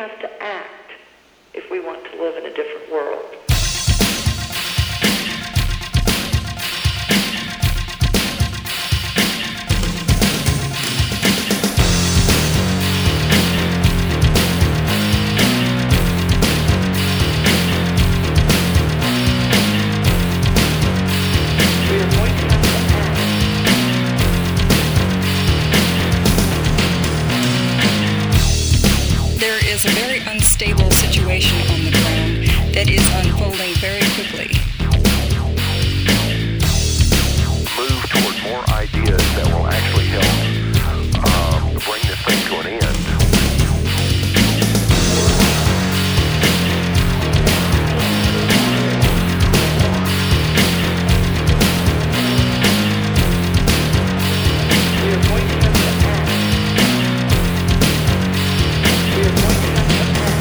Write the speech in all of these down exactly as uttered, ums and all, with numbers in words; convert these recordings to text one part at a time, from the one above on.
have to act if we want to live in a different world. Is a very unstable situation on the ground that is unfolding very quickly. Move toward more ideas that will actually help um, bring this thing to an end. We are going to have to act. We are going to have to act.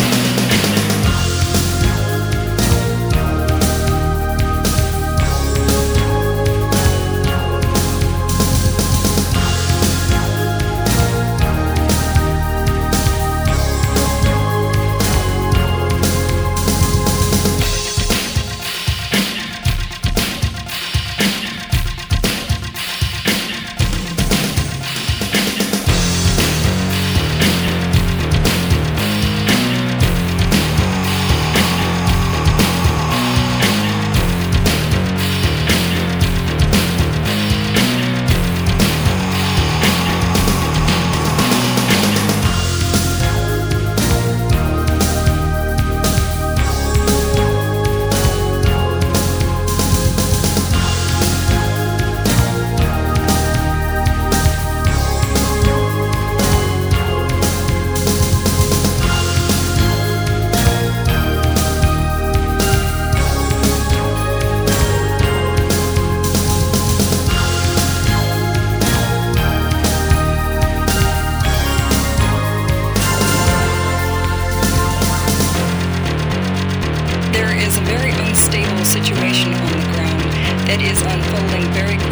There is a very unstable situation on the ground that is unfolding very quickly.